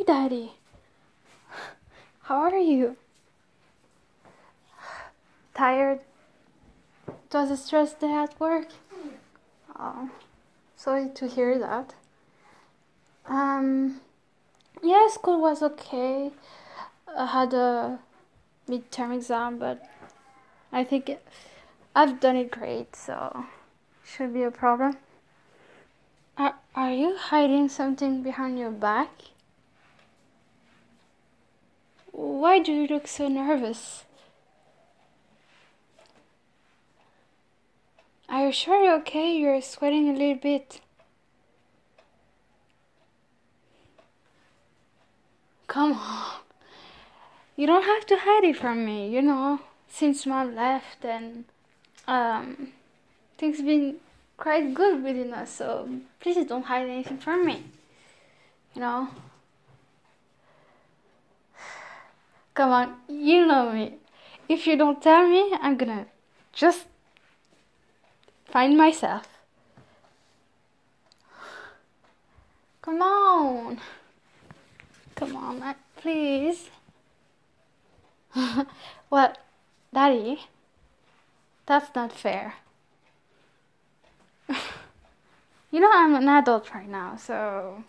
Hey, Daddy. How are you? Tired? It was a stress day at work? Oh, sorry to hear that. Yeah, school was okay. I had a midterm exam, but I think I've done it great, so should be a problem. Are you hiding something behind your back? Why do you look so nervous? Are you sure you're okay? You're sweating a little bit. Come on. You don't have to hide it from me, since Mom left and things been quite good within us, so please don't hide anything from me. Come on, you know me. If you don't tell me, I'm gonna just find myself. Come on, please. Well, Daddy, that's not fair. I'm an adult right now, so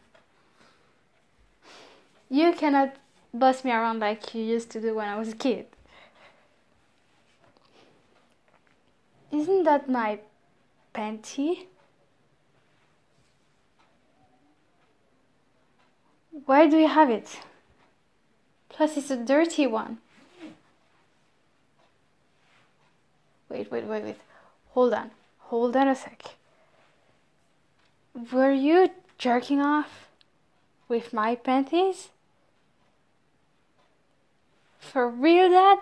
you cannot boss me around like you used to do when I was a kid. Isn't that my panty? Why do you have it? Plus, it's a dirty one. Wait. Hold on a sec. Were you jerking off with my panties? For real, Dad?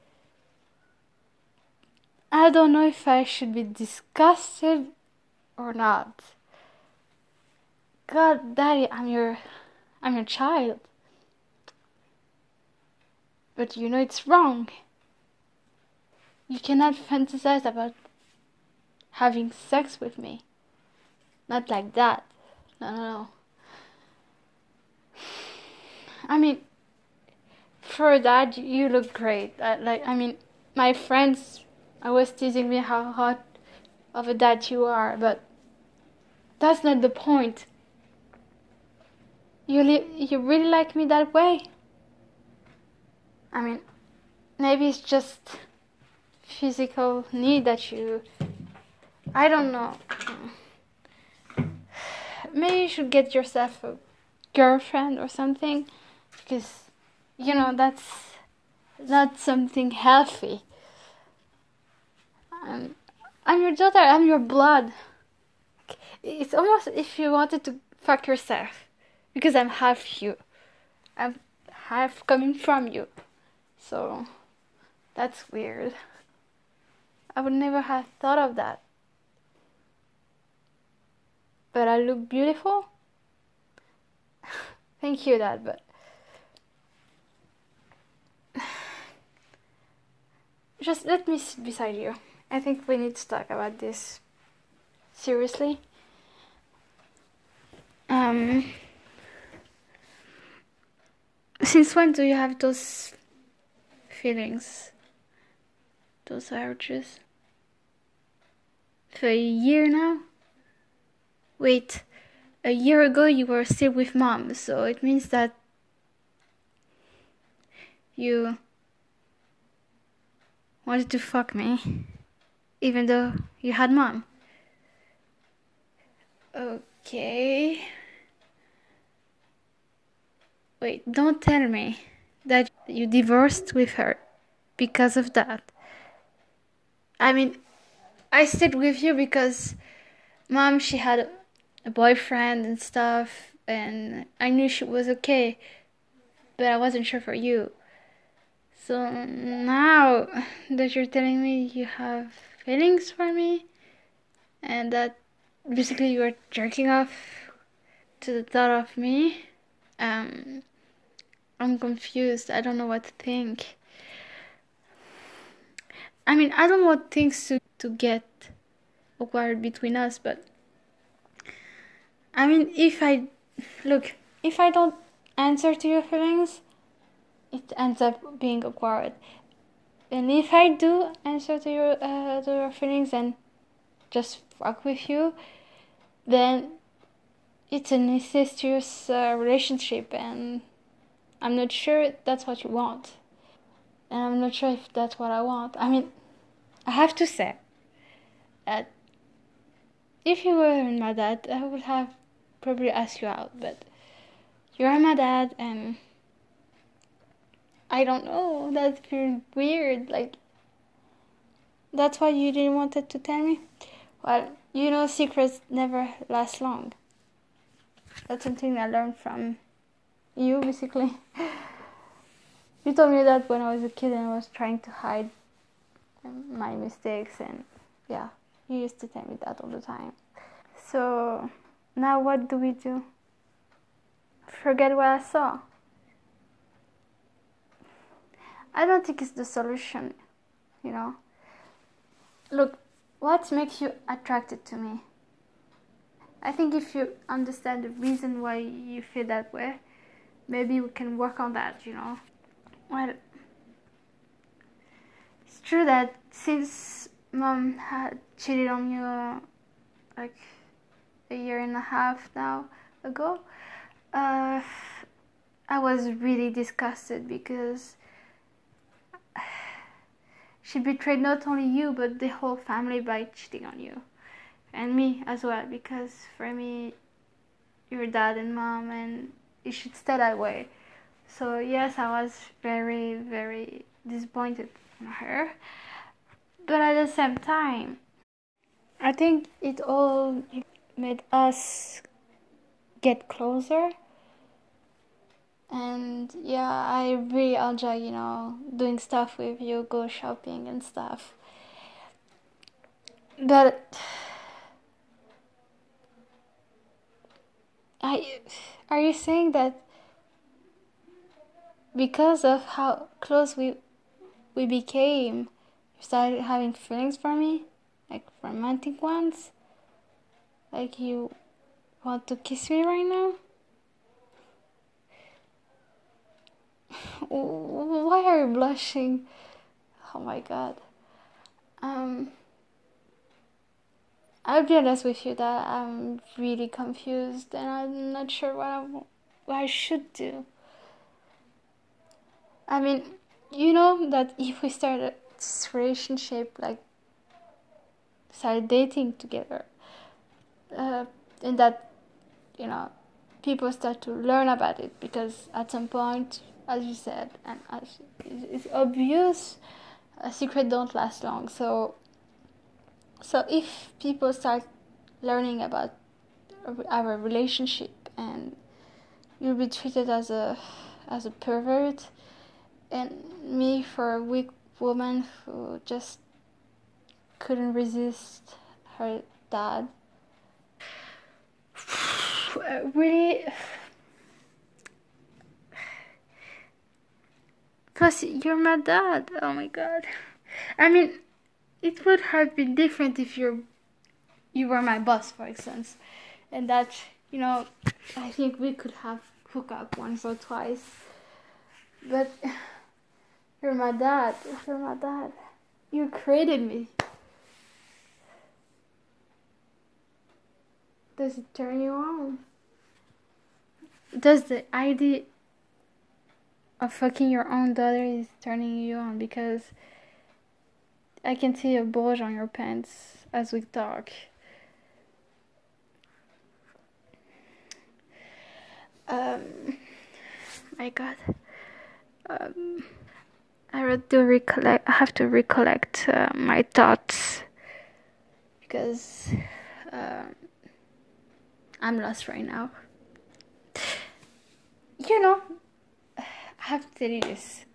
I don't know if I should be disgusted or not. God, Daddy, I'm your child. But it's wrong. You cannot fantasize about having sex with me. Not like that. No. I mean, for that, you look great. My friends always teasing me how hot of a dad you are, but that's not the point. You really like me that way? I mean, maybe it's just physical need that I don't know. Maybe you should get yourself a girlfriend or something, because that's not something healthy. I'm your daughter, I'm your blood. It's almost if you wanted to fuck yourself, because I'm half you. I'm half coming from you. So that's weird. I would never have thought of that. But I look beautiful? Thank you, Dad, but just let me sit beside you. I think we need to talk about this seriously. Since when do you have those feelings? Those urges? For a year now? Wait, a year ago you were still with Mom, so it means that you wanted to fuck me, even though you had Mom. Okay. Wait, don't tell me that you divorced with her because of that. I mean, I stayed with you because Mom, she had a boyfriend and stuff, and I knew she was okay, but I wasn't sure for you. So now that you're telling me you have feelings for me, and that basically you're jerking off to the thought of me, I'm confused. I don't know what to think. I mean, I don't want things to get awkward between us, but I mean, if I don't answer to your feelings, it ends up being awkward. And if I do answer to your feelings and just fuck with you, then it's an incestuous relationship, and I'm not sure that's what you want. And I'm not sure if that's what I want. I mean, I have to say that if you weren't my dad, I would have probably asked you out, but you're my dad, and I don't know, that feels weird. Like, that's why you didn't want it to tell me? Well, you know, secrets never last long. That's something I learned from you, basically. You told me that when I was a kid and I was trying to hide my mistakes, and yeah, you used to tell me that all the time. So, now what do we do? Forget what I saw? I don't think it's the solution, you know. Look, what makes you attracted to me? I think if you understand the reason why you feel that way, maybe we can work on that, you know. Well, it's true that since mom had cheated on you like a year and a half now ago, I was really disgusted because she betrayed not only you but the whole family by cheating on you. And me as well, because for me, your dad and mom, and it should stay that way. So yes, I was very, very disappointed in her. But at the same time, I think it all made us get closer. And yeah, I really enjoy, you know, doing stuff with you, go shopping and stuff. But are you saying that because of how close we became, you started having feelings for me? Like romantic ones? Like you want to kiss me right now? Why are you blushing? Oh my god. I'll be honest with you that I'm really confused and I'm not sure what I should do. I mean, you know that if we start this relationship, like start dating together, and that, you know, people start to learn about it, because at some point, as you said, and as it's obvious, a secret don't last long. So if people start learning about our relationship, and you'll be treated as a pervert, and me for a weak woman who just couldn't resist her dad. Really? Plus, you're my dad. Oh my god. I mean, it would have been different if you were my boss, for instance, and that, you know, I think we could have hooked up once or twice. But you're my dad. You're my dad. You created me. Does it turn you on? Does the idea of fucking your own daughter is turning you on? Because I can see a bulge on your pants as we talk. My god. I have to recollect my thoughts, because I'm lost right now. You know, I have to tell you this.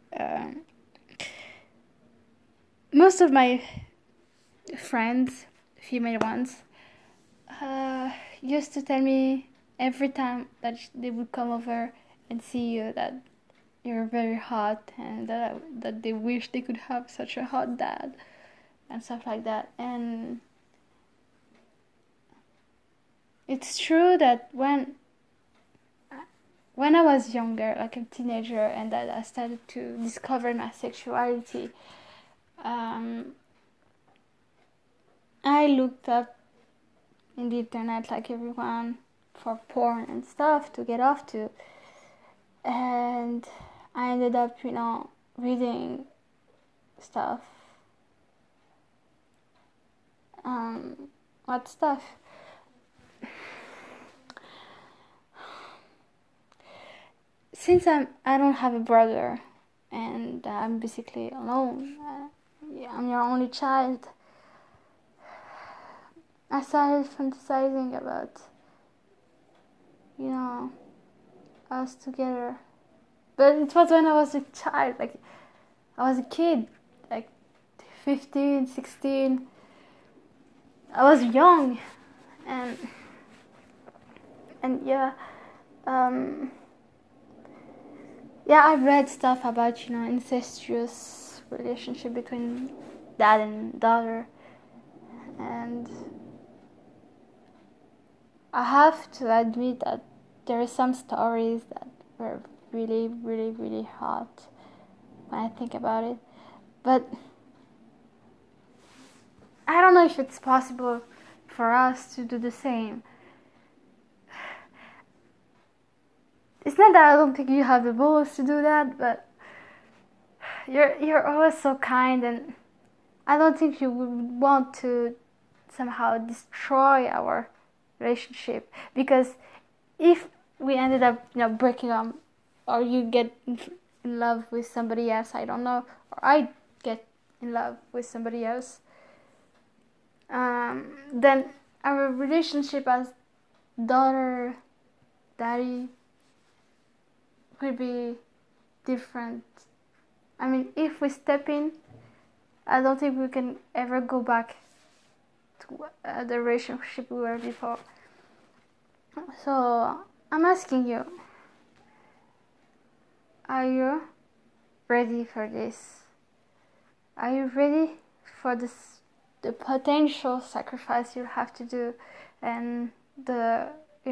Most of my friends, female ones, used to tell me every time that they would come over and see you that you're very hot, and that they wish they could have such a hot dad and stuff like that. And it's true that when when I was younger, like a teenager, and that I started to discover my sexuality, I looked up in the internet like everyone for porn and stuff to get off to, and I ended up, reading stuff. What stuff? Since I don't have a brother, and I'm basically alone, I'm your only child, I started fantasizing about, us together. But it was when I was a child, like, I was a kid, like 15, 16. I was young, and yeah, I read stuff about, incestuous relationship between dad and daughter, and I have to admit that there are some stories that were really, really, really hot when I think about it. But I don't know if it's possible for us to do the same. It's not that I don't think you have the balls to do that, but you're always so kind, and I don't think you would want to somehow destroy our relationship, because if we ended up, breaking up, or you get in love with somebody else, I don't know, or I get in love with somebody else, then our relationship as daughter, daddy will be different. I mean, if we step in, I don't think we can ever go back to the relationship we were before. So I'm asking you, are you ready for this? Are you ready for this, the potential sacrifice you have to do, and the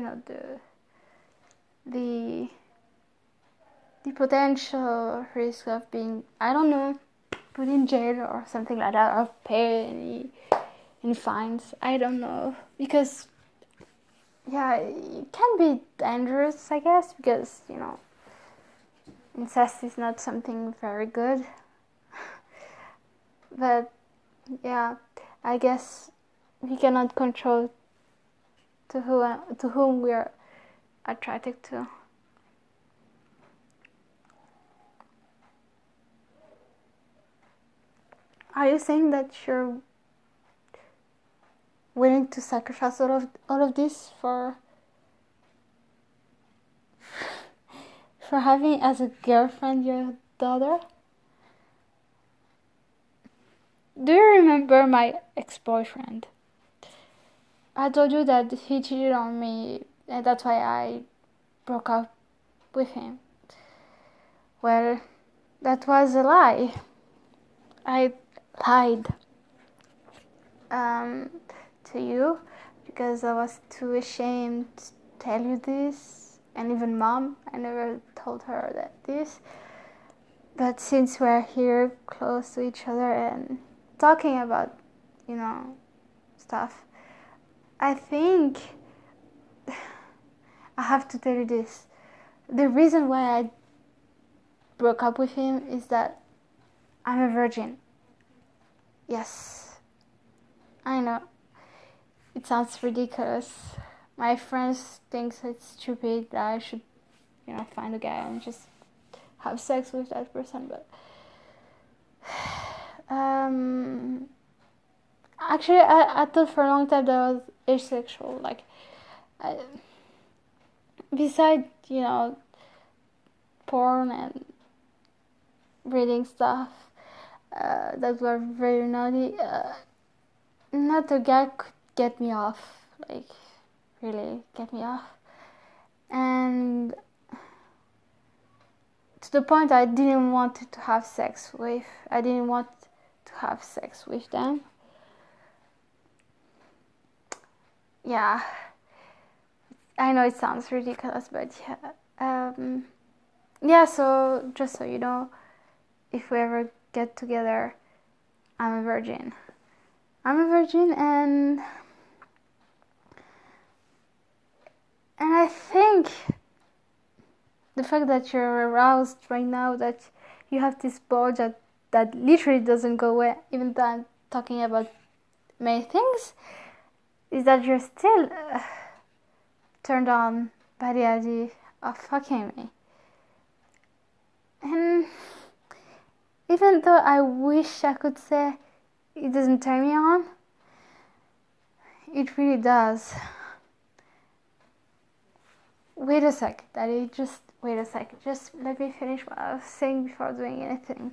potential risk of being, I don't know, put in jail or something like that, or pay any fines? I don't know, because it can be dangerous, I guess, because incest is not something very good. But I guess we cannot control to whom we are attracted to. Are you saying that you're willing to sacrifice all of this for having as a girlfriend your daughter? Do you remember my ex-boyfriend? I told you that he cheated on me, and that's why I broke up with him. Well, that was a lie. I lied to you because I was too ashamed to tell you this, and even mom, I never told her that this. But since we're here close to each other and talking about, stuff, I think I have to tell you this. The reason why I broke up with him is that I'm a virgin. Yes, I know. It sounds ridiculous. My friends think it's stupid that I should, find a guy and just have sex with that person, but actually, I thought for a long time that I was asexual. Like, besides, porn and reading stuff that were very naughty, not a guy could get me off. Like, really get me off. And to the point I didn't want to have sex with. I didn't want to have sex with them. Yeah, I know it sounds ridiculous, but yeah, so just so you know, if we ever get together, I'm a virgin. And I think the fact that you're aroused right now, that you have this bulge that literally doesn't go away, even though I'm talking about many things, is that you're still turned on by the idea of fucking me. And even though I wish I could say it doesn't turn me on, it really does. Wait a sec, Daddy, just wait a sec. Just let me finish what I was saying before doing anything.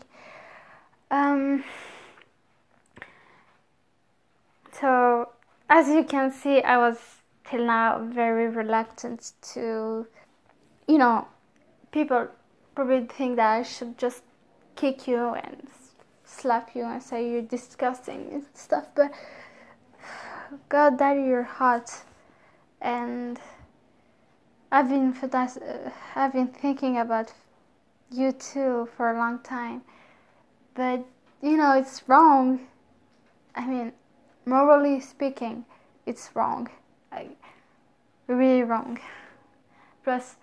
So, as you can see, I was till now very reluctant to, people probably think that I should just kick you and slap you and say you're disgusting and stuff, but God, Daddy, you're hot. And I've been thinking about you too for a long time, but it's wrong. I mean, morally speaking, it's wrong, like really wrong. Plus,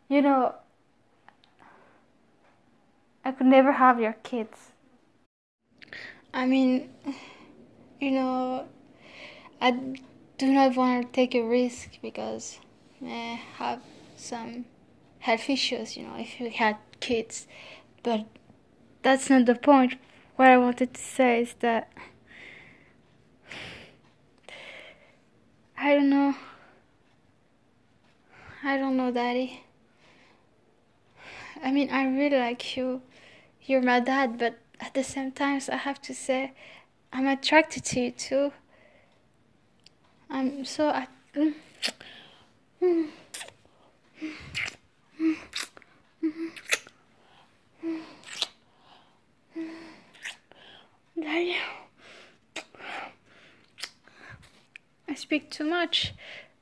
I could never have your kids. I mean, I do not want to take a risk because I have some health issues, if you had kids. But that's not the point. What I wanted to say is that I don't know, Daddy. I mean, I really like you. You're my dad, but at the same time, I have to say, I'm attracted to you too. I'm so... Daddy, I speak too much.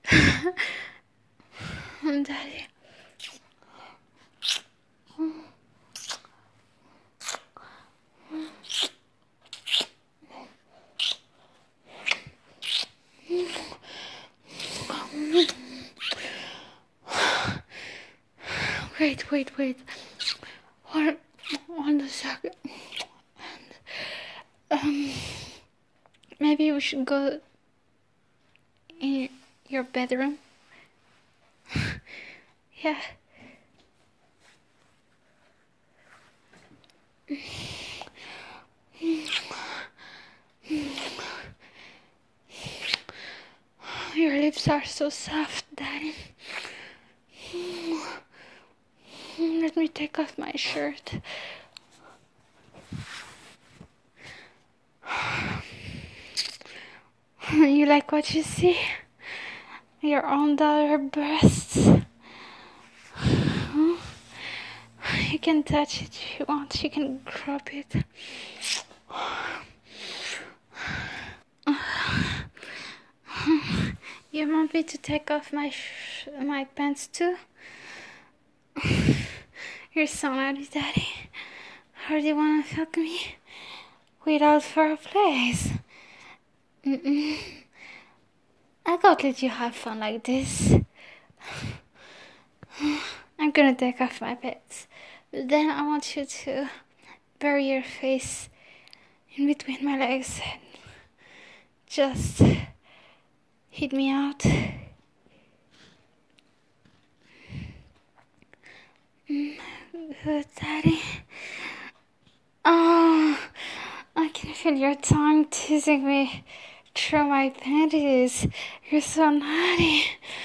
Daddy. Wait. One second. Maybe we should go in your bedroom. Yeah. Your lips are so soft, Daddy. Let me take off my shirt. You like what you see? Your own daughter breasts. You can touch it if you want. You can grab it. You want me to take off my pants too? You're so naughty, Daddy. How do you want to fuck me without foreplay? I can't let you have fun like this. I'm gonna take off my pants, but then I want you to bury your face in between my legs and just hit me out. Good, Daddy. Oh, I can feel your tongue teasing me through my panties. You're so naughty.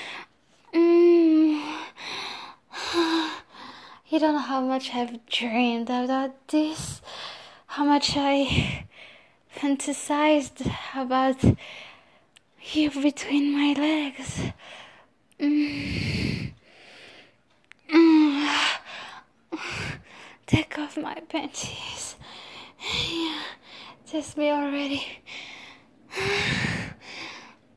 You don't know how much I've dreamed about this, how much I fantasized about you between my legs. Take off my panties. Yeah, test me already.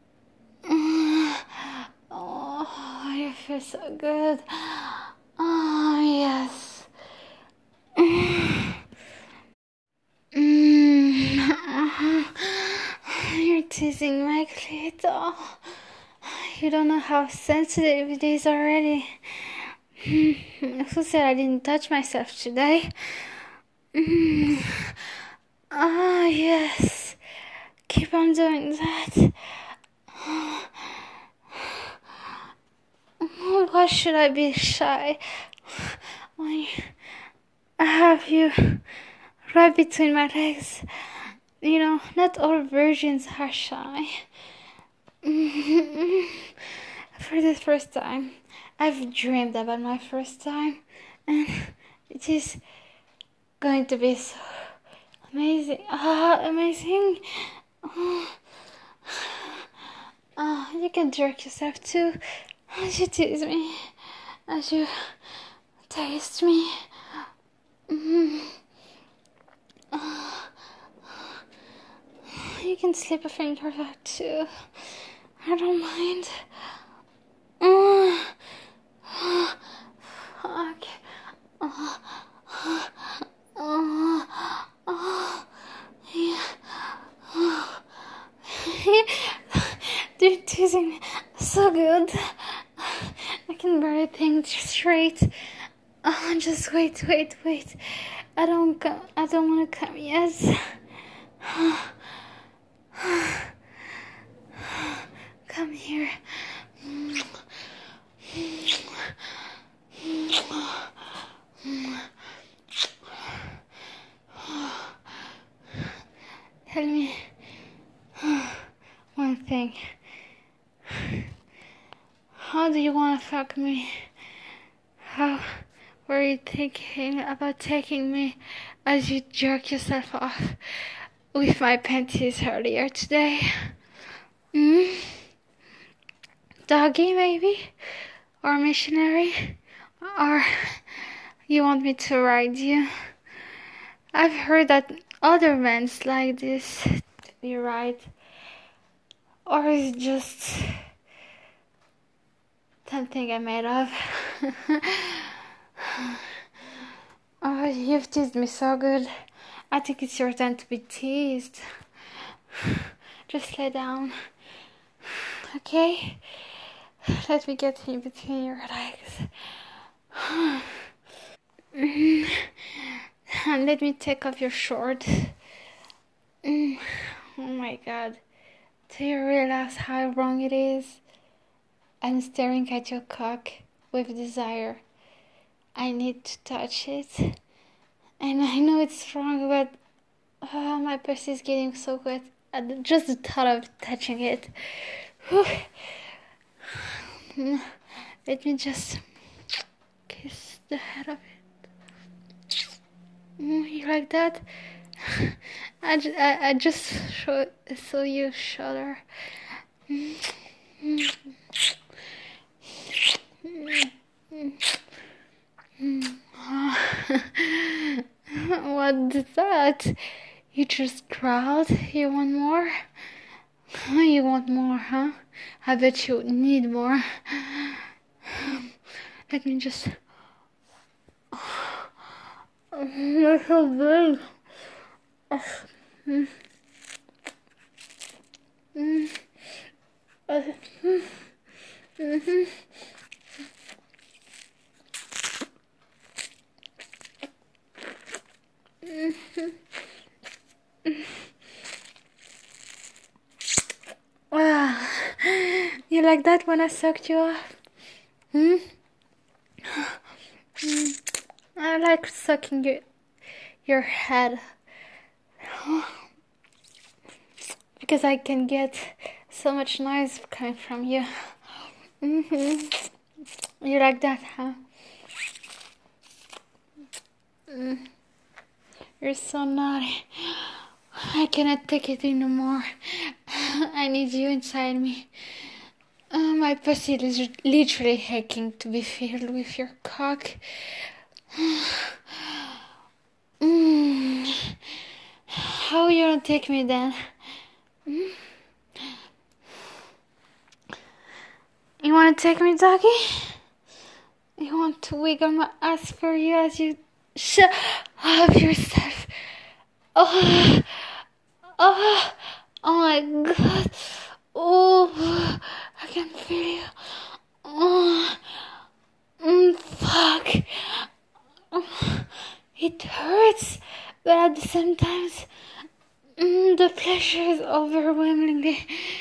Oh, you feel so good. Oh. yes. Mm. You're teasing my clit. Oh, you don't know how sensitive it is already. Who said I didn't touch myself today? Ah, yes. Keep on doing that. Why should I be shy when I have you right between my legs? You know, not all virgins are shy. For the first time, I've dreamed about my first time, and it is going to be so amazing. Amazing. You can jerk yourself too, as you tease me, as you taste me. You can slip a finger out too. I don't mind. Fuck. You're teasing me so good. I can barely think straight. Just wait. I don't want to come yet. Come here. Tell me one thing. How do you want to fuck me? How were you thinking about taking me as you jerk yourself off with my panties earlier today? Doggy, maybe? Or missionary? Or you want me to ride you? I've heard that other men like this to be right. Or is it just something I made up? Oh, you've teased me so good. I think it's your turn to be teased. Just lay down. Okay? Let me get in between your legs. And let me take off your shorts. Oh my god. Do you realize how wrong it is? I'm staring at your cock with desire. I need to touch it. And I know it's wrong, but my pussy is getting so wet. Just the thought of touching it. Let me just kiss the head of it. You like that? I just saw you shudder. What is that? You just growled? You want more? You want more, huh? I bet you need more. Let me just... You're so big. You like that when I sucked you off? I like sucking your head. Because I can get so much noise coming from you. You like that, huh? You're so naughty. I cannot take it anymore. I need you inside me. My pussy is literally aching to be filled with your cock. How you gonna take me then? You wanna take me, doggy? You want to wiggle my ass for you as you shut up yourself. Oh, oh, oh my god. Oh, I can feel you. Oh, fuck. Oh, it hurts, but at the same time, the pleasure is overwhelmingly.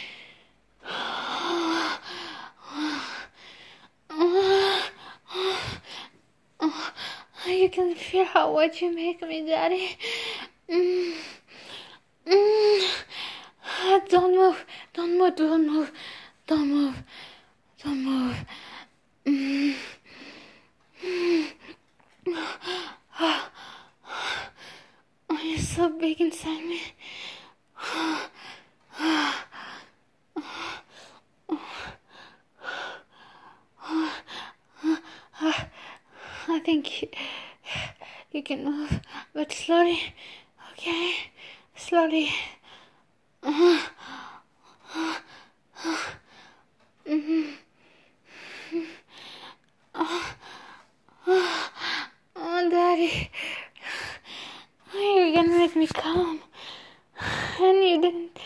You can feel how wet you make me, Daddy. Don't move, don't move, don't move, don't move, don't move. Oh, you're so big inside me. I think you can move, but slowly, okay? Slowly. Oh, Daddy, you're gonna make me calm, and you didn't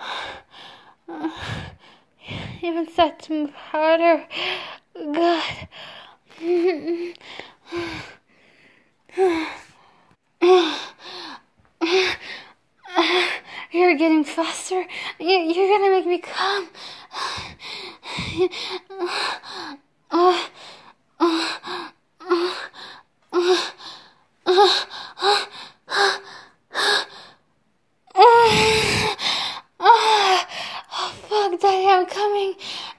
even start to move harder. God. You're getting faster. You're gonna make me calm. Oh, fuck, Daddy, I'm coming.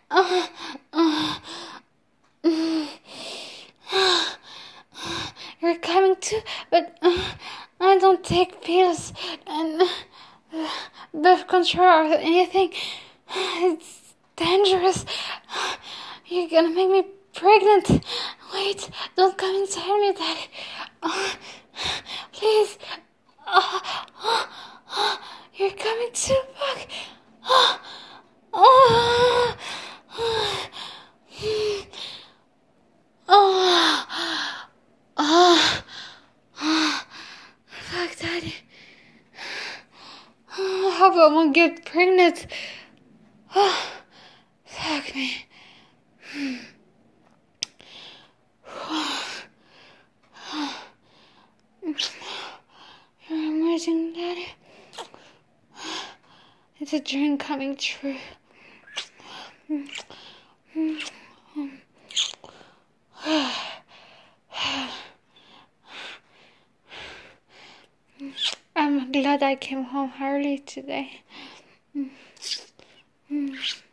You're coming too, but I don't take pills and birth control or anything. It's dangerous. You're gonna make me pregnant. Wait, don't come inside me, Daddy. Please. You're coming too, fuck. Fuck, Daddy. I hope I won't get pregnant. Fuck me. You're amazing, Daddy. It's a dream coming true. I'm glad I came home early today.